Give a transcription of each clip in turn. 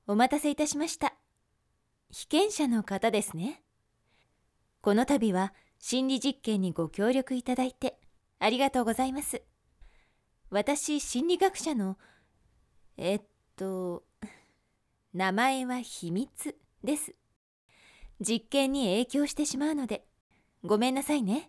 お待たせいたしました。被験者の方ですね。この度は心理実験にご協力いただいてありがとうございます。私、心理学者の、名前は秘密です。実験に影響してしまうので、ごめんなさいね。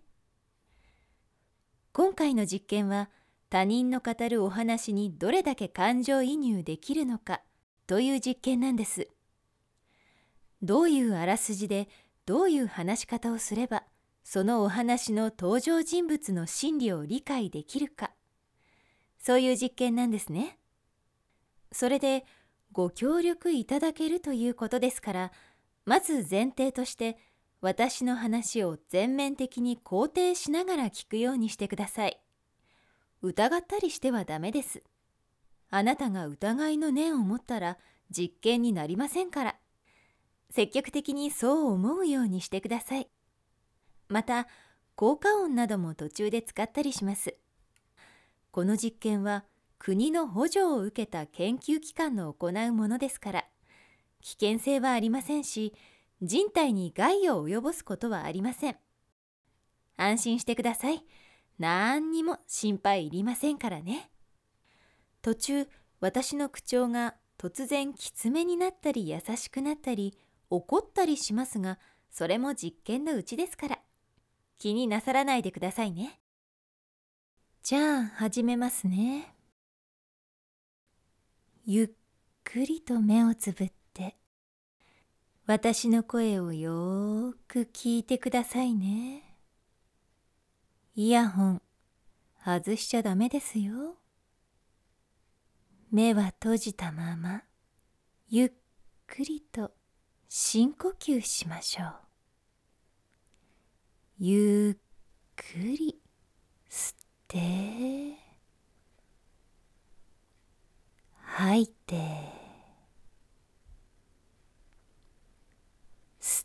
今回の実験は、他人の語るお話にどれだけ感情移入できるのかという実験なんです。どういうあらすじでどういう話し方をすれば、そのお話の登場人物の心理を理解できるか、そういう実験なんですね。それでご協力いただけるということですから、まず前提として私の話を全面的に肯定しながら聞くようにしてください。疑ったりしてはダメです。あなたが疑いの念を持ったら実験になりませんから、積極的にそう思うようにしてください。また、効果音なども途中で使ったりします。この実験は国の補助を受けた研究機関の行うものですから、危険性はありませんし、人体に害を及ぼすことはありません。安心してください。何にも心配いりませんからね。途中、私の口調が突然きつめになったり優しくなったり怒ったりしますが、それも実験のうちですから、気になさらないでくださいね。じゃあ始めますね。ゆっくりと目をつぶって、私の声をよーく聞いてくださいね。イヤホン外しちゃダメですよ。目は閉じたまま、ゆっくりと深呼吸しましょう。ゆっくり吸って、吐いて、吸って、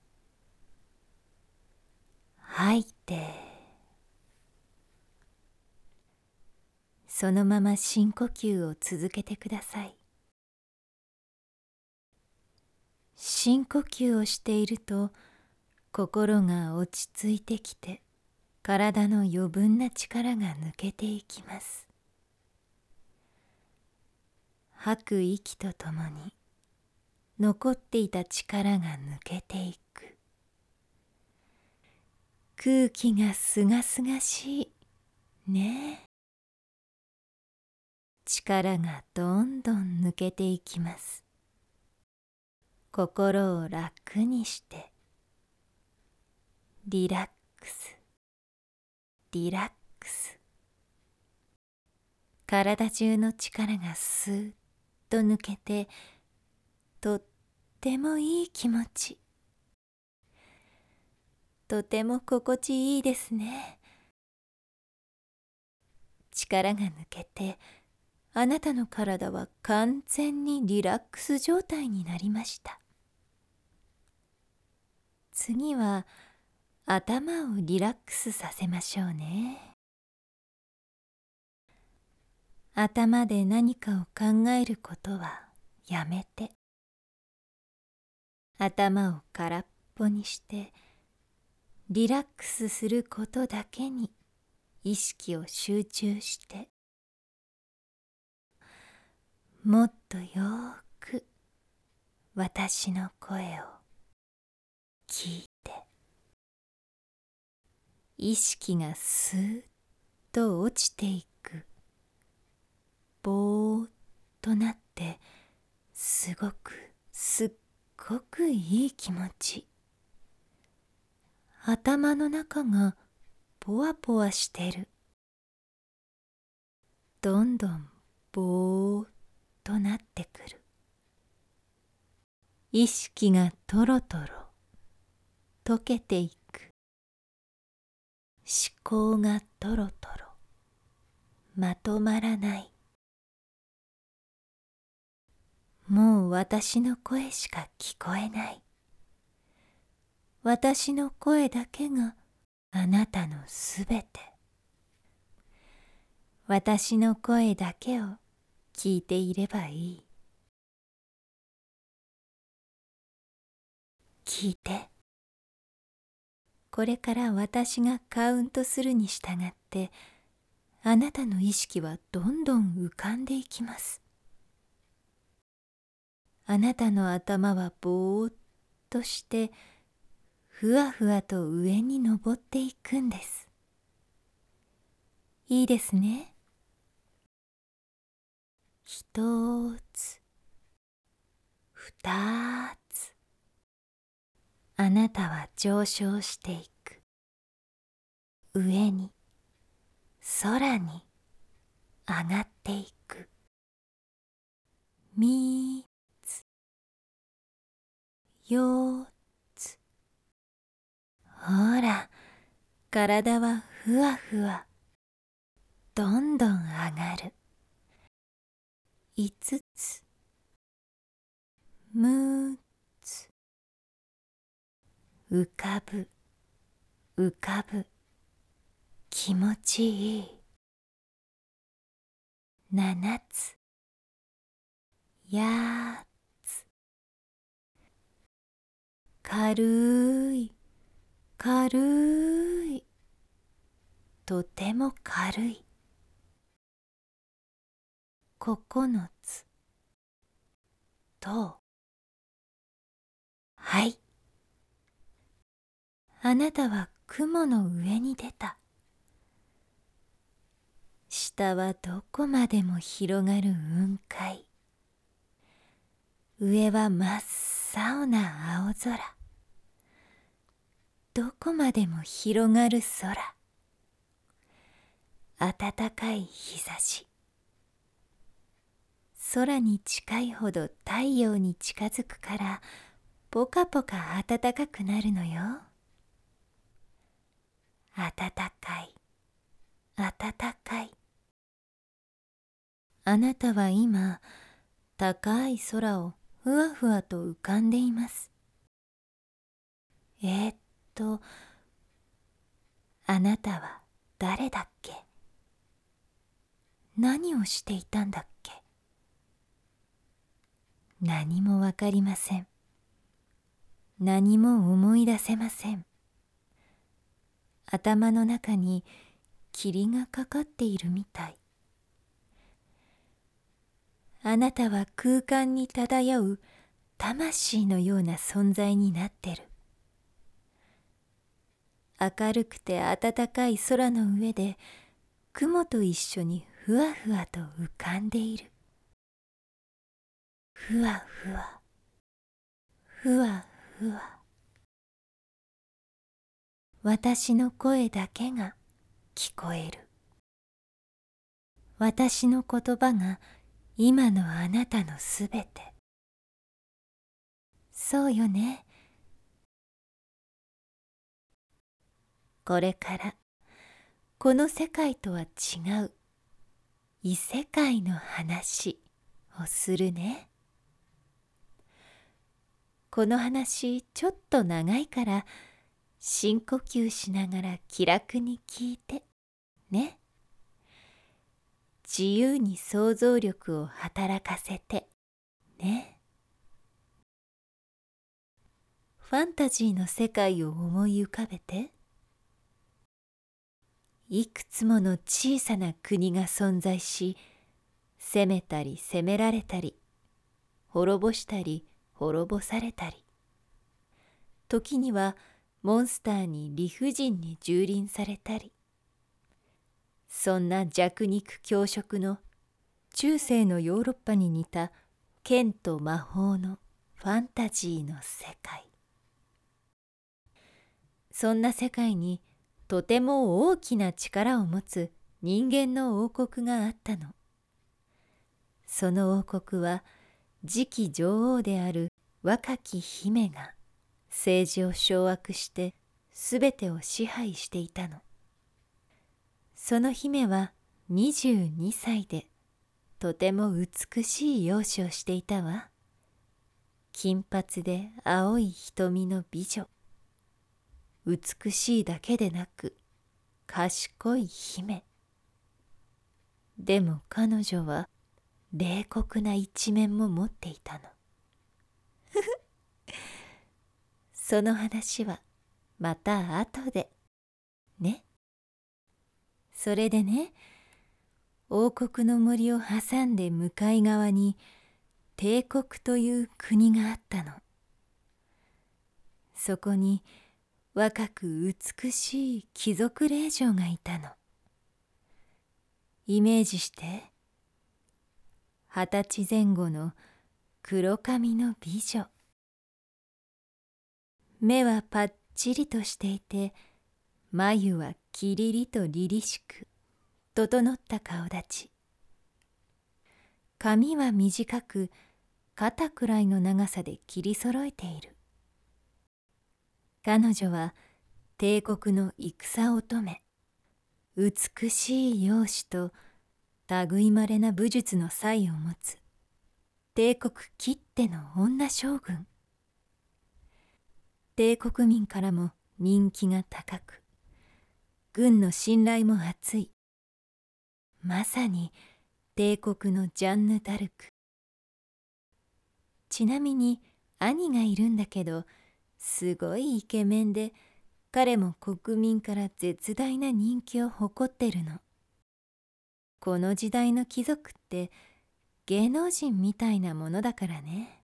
吐いて、そのまま深呼吸を続けてください。深呼吸をしていると、心が落ち着いてきて、体の余分な力が抜けていきます。吐く息とともに、残っていた力が抜けていく。空気がすがすがしいね。力がどんどん抜けていきます。心を楽にして、リラックス、リラックス。体中の力がスーッと抜けて、とってもいい気持ち。とても心地いいですね。力が抜けて、あなたの体は完全にリラックス状態になりました。次は頭をリラックスさせましょうね。頭で何かを考えることはやめて、頭を空っぽにして、リラックスすることだけに意識を集中して、もっとよーく私の声を聞いて、意識がスーッと落ちていく。ぼーっとなって、すっごくいい気持ち。頭の中がポワポワしてる。どんどんぼーっとなってくる。意識がとろとろ溶けていく。思考がとろとろまとまらない。もう私の声しか聞こえない。私の声だけがあなたのすべて。私の声だけを聞いていればいい。 聞いて。これから私がカウントするに従って、あなたの意識はどんどん浮かんでいきます。あなたの頭はぼーっとして、ふわふわと上に登っていくんです。いいですね。一つ、二つ。あなたは上昇していく。上に、空に上がっていく。三つ、四つ。ほら、体はふわふわ。どんどん上がる。五つ、六つ。浮かぶ、浮かぶ。気持ちいい。七つ、八つ。軽い、軽い。とても軽い。九つ。と、はい。あなたは雲の上に出た。下はどこまでも広がる雲海。上は真っ青な青空。どこまでも広がる空。暖かい日差し。空に近いほど太陽に近づくからポカポカ暖かくなるのよ。暖かい、暖かい。あなたは今高い空をふわふわと浮かんでいます。あなたは誰だっけ？何をしていたんだっけ？何もわかりません。何も思い出せません。頭の中に霧がかかっているみたい。あなたは空間に漂う魂のような存在になってる。明るくて暖かい空の上で雲と一緒にふわふわと浮かんでいる。ふわふわ、ふわふわ。私の声だけが聞こえる。私の言葉が今のあなたのすべて。そうよね。これからこの世界とは違う異世界の話をするね。この話ちょっと長いから深呼吸しながら気楽に聞いてね。自由に想像力を働かせてね。ファンタジーの世界を思い浮かべて。いくつもの小さな国が存在し、攻めたり攻められたり、滅ぼしたり滅ぼされたり、時にはモンスターに理不尽に蹂躙されたり、そんな弱肉強食の中世のヨーロッパに似た剣と魔法のファンタジーの世界。そんな世界にとても大きな力を持つ人間の王国があったの。その王国は次期女王である若き姫が政治を掌握してすべてを支配していたの。その姫は22歳でとても美しい容姿をしていたわ。金髪で青い瞳の美女。美しいだけでなく賢い姫。でも彼女は冷酷な一面も持っていたの。 その話はまた後でね。それでね、王国の森を挟んで向かい側に帝国という国があったの。そこに若く美しい貴族令嬢がいたの。イメージして。20歳前後の黒髪の美女。目はパッチリとしていて、眉はきりりと凛々しく整った顔立ち。髪は短く肩くらいの長さで切り揃えている。彼女は帝国の戦乙女、美しい容姿と類まれな武術の才を持つ帝国きっての女将軍。帝国民からも人気が高く、軍の信頼も厚い。まさに帝国のジャンヌ・ダルク。ちなみに兄がいるんだけど、すごいイケメンで、彼も国民から絶大な人気を誇ってるの。この時代の貴族って芸能人みたいなものだからね。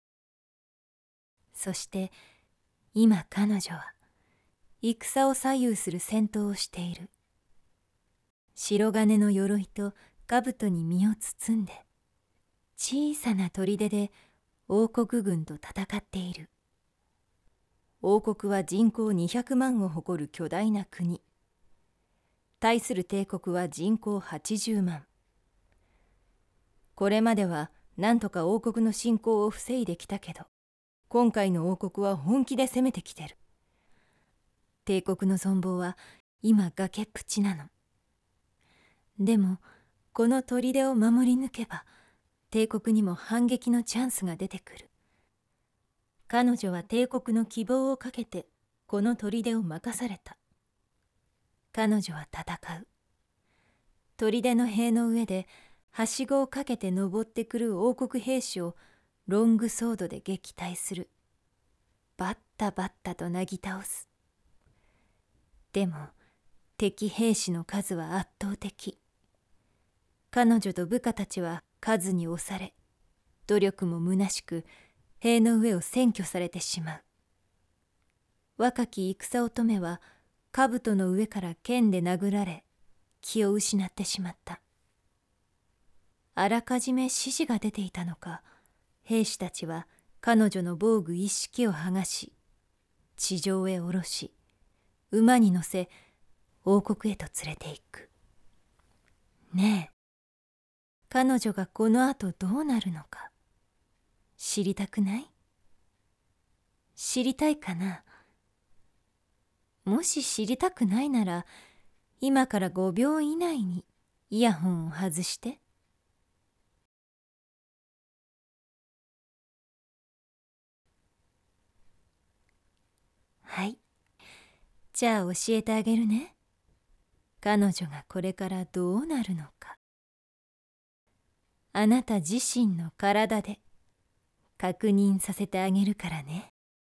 そして今彼女は戦を左右する戦闘をしている。白金の鎧と兜に身を包んで、小さな砦で王国軍と戦っている。王国は人口200万を誇る巨大な国。対する帝国は人口80万。これまでは何とか王国の侵攻を防いできたけど、今回の王国は本気で攻めてきてる。帝国の存亡は今崖っぷちなの。でもこの砦を守り抜けば、帝国にも反撃のチャンスが出てくる。彼女は帝国の希望をかけてこの砦を任された。彼女は戦う。砦の塀の上ではしごをかけて登ってくる王国兵士をロングソードで撃退する。バッタバッタとなぎ倒す。でも敵兵士の数は圧倒的。彼女と部下たちは数に押され、努力も虚しく塀の上を占拠されてしまう。若き戦乙女は兜の上から剣で殴られ、気を失ってしまった。あらかじめ指示が出ていたのか、兵士たちは彼女の防具一式を剥がし、地上へ下ろし、馬に乗せ王国へと連れて行く。ねえ、彼女がこの後どうなるのか知りたくない？知りたいかな？もし知りたくないなら、今から5秒以内にイヤホンを外して。はい。じゃあ教えてあげるね。彼女がこれからどうなるのか。あなた自身の体で確認させてあげるからね。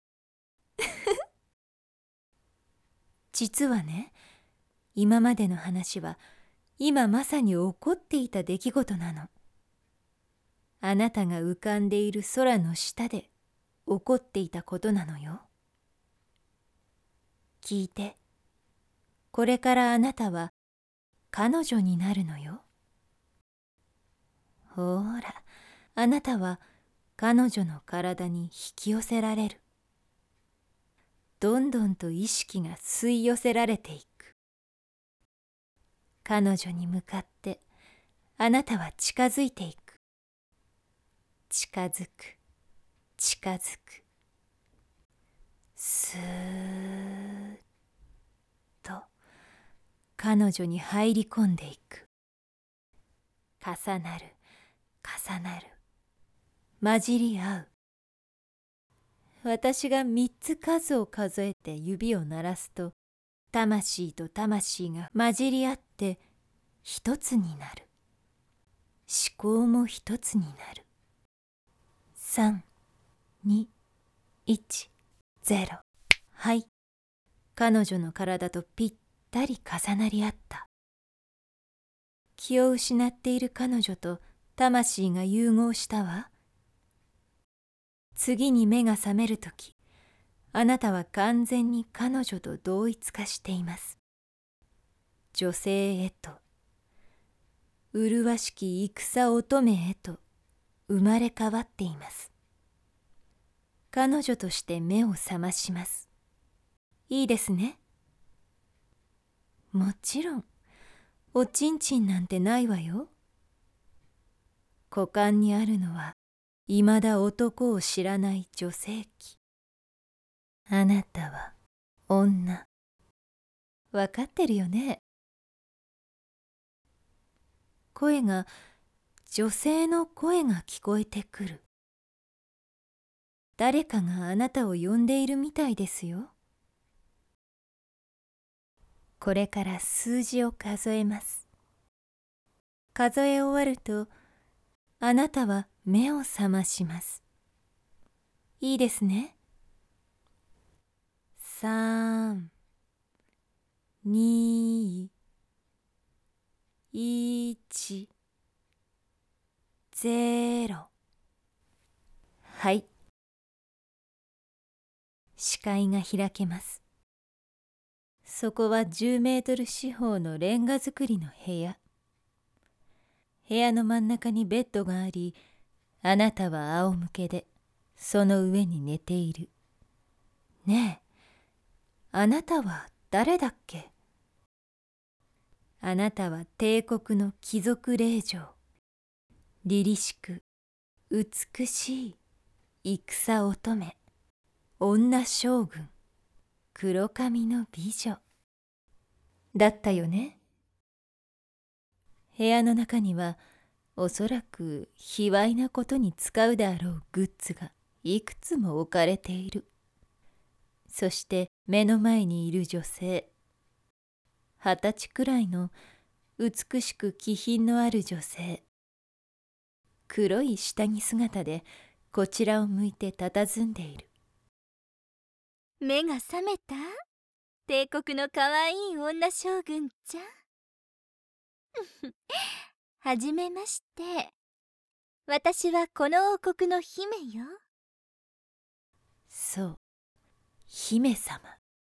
実はね、今までの話は今まさに起こっていた出来事なの。あなたが浮かんでいる空の下で起こっていたことなのよ。聞いて、これからあなたは彼女になるのよ。ほら、あなたは彼女の体に引き寄せられる。どんどんと意識が吸い寄せられていく。彼女に向かってあなたは近づいていく。近づく、近づく。スーッと彼女に入り込んでいく。重なる、重なる。混じり合う。私が3つ数を数えて指を鳴らすと、魂と魂が混じり合って一つになる。思考も一つになる。3、2、1、 ゼロ。はい。彼女の体とぴったり重なり合った。気を失っている彼女と魂が融合したわ。次に目が覚めるとき、あなたは完全に彼女と同一化しています。女性へと、麗しき戦乙女へと生まれ変わっています。彼女として目を覚まします。いいですね。もちろん、おちんちんなんてないわよ。股間にあるのは、いまだ男を知らない女性器。あなたは女。わかってるよね。声が、女性の声が聞こえてくる。誰かがあなたを呼んでいるみたいですよ。これから数字を数えます。数え終わると、あなたは目を覚まします。いいですね。3、2、1、0。はい。視界が開けます。そこは10メートル四方のレンガ造りの部屋。部屋の真ん中にベッドがあり、あなたは仰向けでその上に寝ている。ねえ、あなたは誰だっけ？あなたは帝国の貴族令嬢。凛々しく美しい戦乙女、女将軍、黒髪の美女だったよね。部屋の中にはおそらく卑猥なことに使うであろうグッズがいくつも置かれている。そして目の前にいる女性、20歳くらいの美しく気品のある女性、黒い下着姿でこちらを向いて佇んでいる。 目が覚めた？帝国のかわいい女将軍ちゃん。はじめまして。私はこの王国の姫よ。 そう、姫様。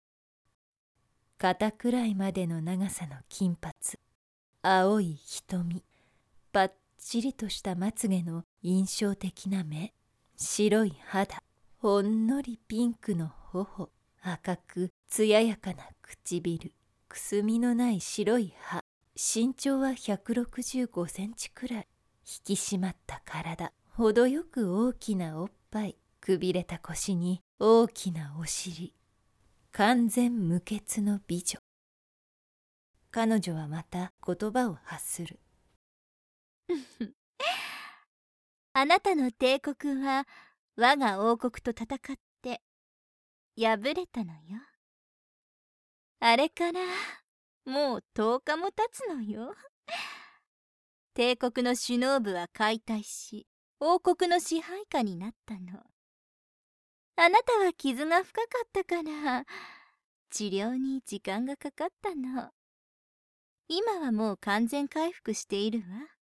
肩くらいまでの長さの金髪、青い瞳、ぱっちりとしたまつげの印象的な目、白い肌、ほんのりピンクの頬、赤く艶やかな唇、くすみのない白い歯、身長は165センチくらい、引き締まった体、程よく大きなおっぱい、くびれた腰に大きなお尻、完全無欠の美女。彼女はまた言葉を発する。 あなたの帝国は我が王国と戦って敗れたのよ。あれからもう10日も経つのよ。帝国の首脳部は解体し、王国の支配下になったの。あなたは傷が深かったから治療に時間がかかったの。今はもう完全回復しているわ。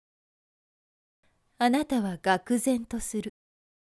あなたは愕然とする。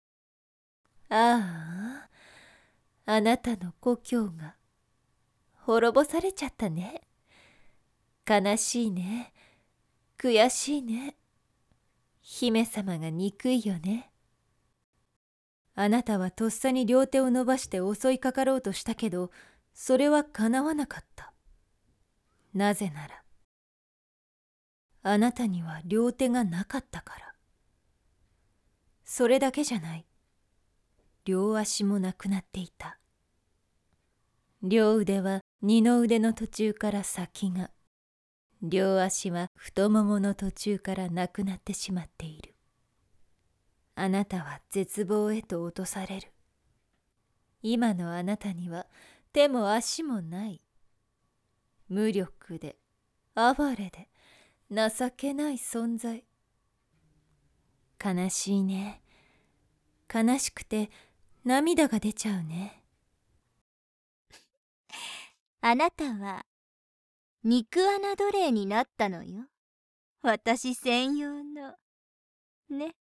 ああ、あなたの故郷が滅ぼされちゃったね。悲しいね。悔しいね。姫様が憎いよね。あなたはとっさに両手を伸ばして襲いかかろうとしたけど、それはかなわなかった。なぜなら、あなたには両手がなかったから。それだけじゃない。両足もなくなっていた。両腕は二の腕の途中から先が、両足は太ももの途中からなくなってしまっている。あなたは絶望へと落とされる。今のあなたには手も足もない。無力で、哀れで、情けない存在。悲しいね。悲しくて涙が出ちゃうね。 あなたは肉穴奴隷になったのよ。私専用の。ね。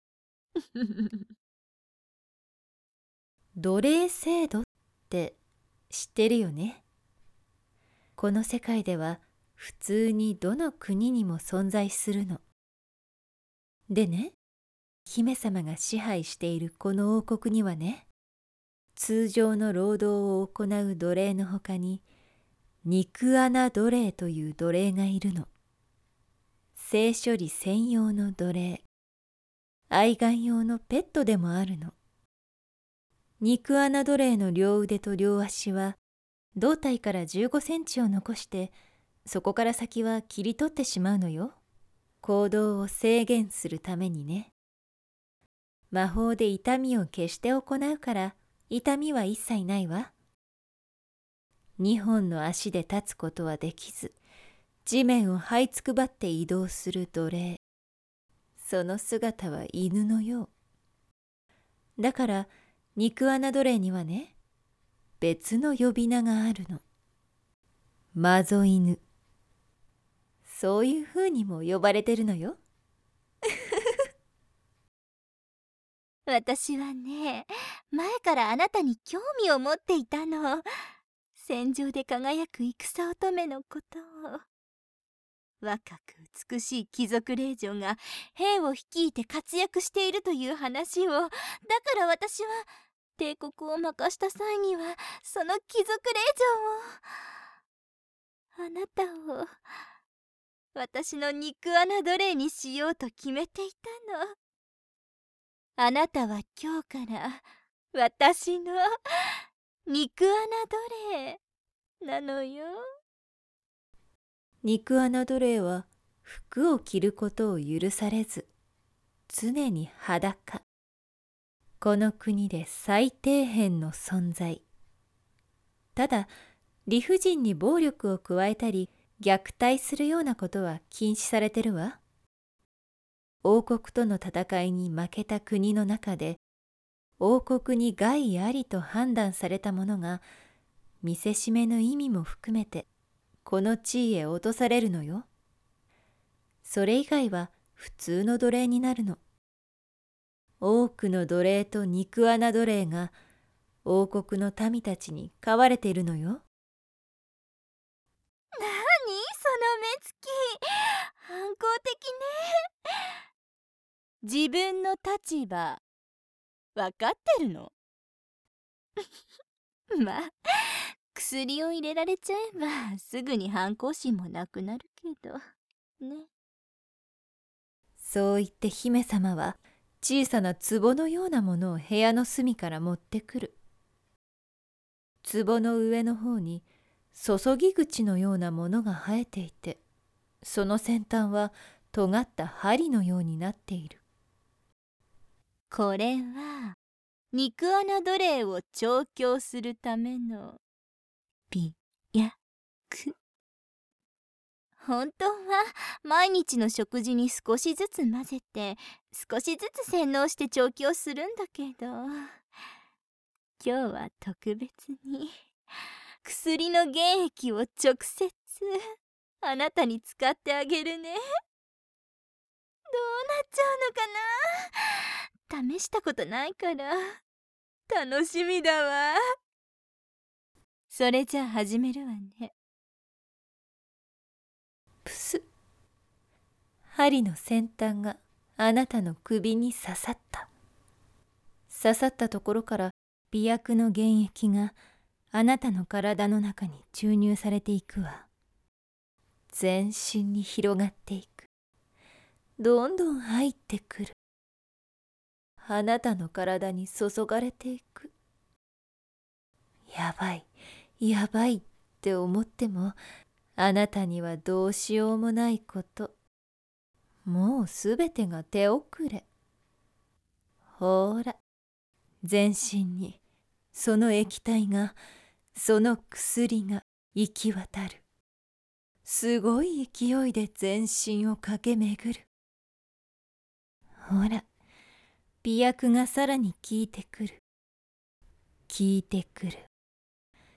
奴隷制度って知ってるよね。この世界では普通にどの国にも存在するの。でね、姫様が支配しているこの王国にはね、通常の労働を行う奴隷のほかに、肉穴奴隷という奴隷がいるの。性処理専用の奴隷、愛玩用のペットでもあるの。肉穴奴隷の両腕と両足は、胴体から15センチを残して、そこから先は切り取ってしまうのよ。行動を制限するためにね。魔法で痛みを消して行うから、痛みは一切ないわ。2本の足で立つことはできず、地面を這いつくばって移動する奴隷。その姿は犬のよう。だから、肉穴奴隷にはね、別の呼び名があるの。マゾ犬。そういうふうにも呼ばれてるのよ。 私はね、前からあなたに興味を持っていたの。戦場で輝く戦乙女のことを。若く美しい貴族令嬢が兵を率いて活躍しているという話を。だから私は帝国を任した際にはその貴族令嬢を、あなたを私の肉穴奴隷にしようと決めていたの。あなたは今日から私の肉穴奴隷なのよ。 肉穴奴隷は服を着ることを許されず、常に裸。この国で最底辺の存在。ただ、理不尽に暴力を加えたり、虐待するようなことは禁止されてるわ。王国との戦いに負けた国の中で、王国に害ありと判断された者が、見せしめの意味も含めて、この地位へ落とされるのよ。それ以外は普通の奴隷になるの。多くの奴隷と肉穴奴隷が王国の民たちに飼われているのよ。 なにその目つき、反抗的ね。自分の立場分かってるの？まあ薬を入れられちゃえばすぐに反抗心もなくなるけどね。 そう言って姫様は小さな壺のようなものを部屋の隅から持ってくる。壺の上の方に注ぎ口のようなものが生えていて、その先端は尖った針のようになっている。 これは肉穴奴隷を調教するための美薬。本当は毎日の食事に少しずつ混ぜて少しずつ洗脳して調教するんだけど、今日は特別に薬の原液を直接あなたに使ってあげるね。どうなっちゃうのかな。試したことないから楽しみだわ。それじゃあ始めるわね。 プス。針の先端があなたの首に刺さった。刺さったところから美薬の原液があなたの体の中に注入されていくわ。全身に広がっていく。どんどん入ってくる。あなたの体に注がれていく。やばい、やばいって思っても、あなたにはどうしようもないこと。もうすべてが手遅れ。ほーら、全身にその液体が、その薬が行き渡る。すごい勢いで全身を駆け巡る。ほら、美薬がさらに効いてくる。効いてくる。効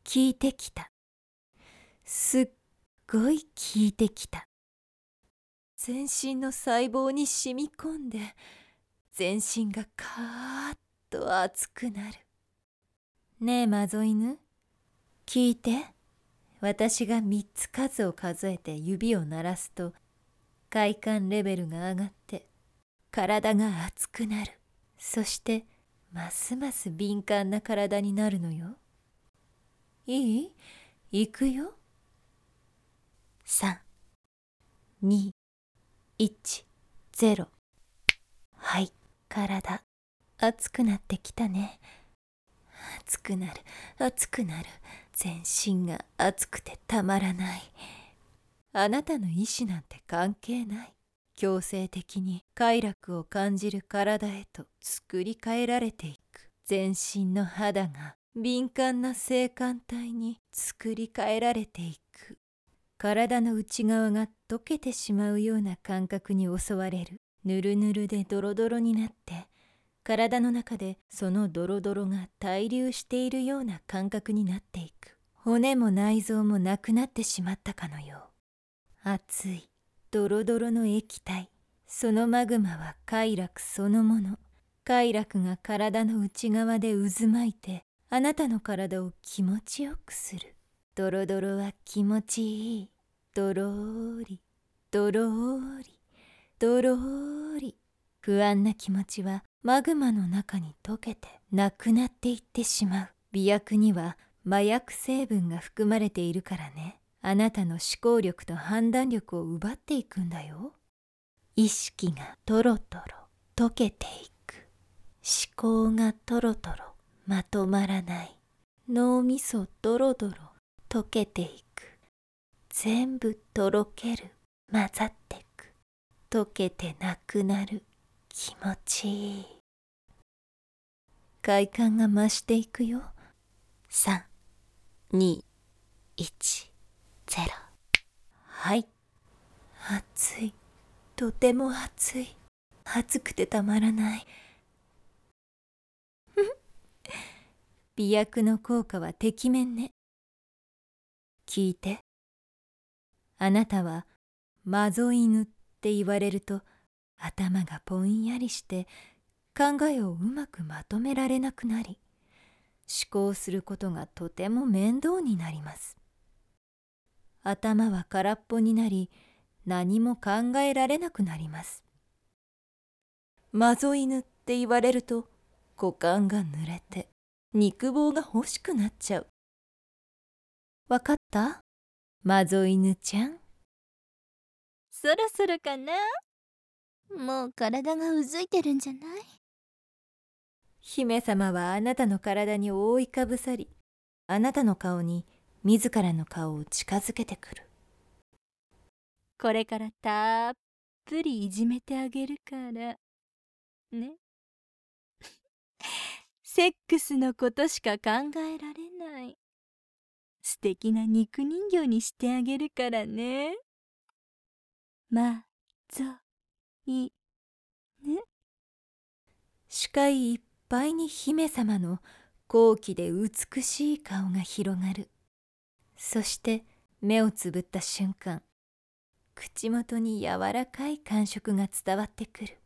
効いてきた。すっごい効いてきた。全身の細胞に染み込んで、全身がカーッと熱くなる。ねえマゾ犬、聞いて。私が3つ数を数えて指を鳴らすと、快感レベルが上がって体が熱くなる。そしてますます敏感な体になるのよ。いい？行くよ。3、2、1、0。はい、体熱くなってきたね。熱くなる、熱くなる。全身が熱くてたまらない。あなたの意志なんて関係ない。強制的に快楽を感じる体へと作り変えられていく。全身の肌が敏感な性感帯に作り変えられていく。体の内側が溶けてしまうような感覚に襲われる。ぬるぬるでドロドロになって、体の中でそのドロドロが滞留しているような感覚になっていく。骨も内臓もなくなってしまったかのよう。熱いドロドロの液体、そのマグマは快楽そのもの。快楽が体の内側で渦巻いて、あなたの体を気持ちよくする。ドロドロは気持ちいい。ドローリドローリドローリ。不安な気持ちはマグマの中に溶けてなくなっていってしまう。媚薬には麻薬成分が含まれているからね。あなたの思考力と判断力を奪っていくんだよ。意識がトロトロ溶けていく。思考がトロトロまとまらない。脳みそドロドロ溶けていく。全部とろける。混ざってく。溶けてなくなる。気持ちいい。快感が増していくよ。3、2、1、0。はい。熱い。とても熱い。熱くてたまらない。媚薬の効果はてきめんね。聞いて。あなたはマゾ犬って言われると頭がぼんやりして考えをうまくまとめられなくなり、思考することがとても面倒になります。頭は空っぽになり、何も考えられなくなります。マゾ犬って言われると股間が濡れて肉棒が欲しくなっちゃう。わかった？マゾ犬ちゃん。 そろそろかな。もう体がうずいてるんじゃない？ 姫様はあなたの体に覆いかぶさり、あなたの顔に自らの顔を近づけてくる。 これからたっぷりいじめてあげるからね。セックスのことしか考えられない。素敵な肉人形にしてあげるからね。まぞいぬ。 視界いっぱいに姫様の高貴で美しい顔が広がる。そして目をつぶった瞬間、口元に柔らかい感触が伝わってくる。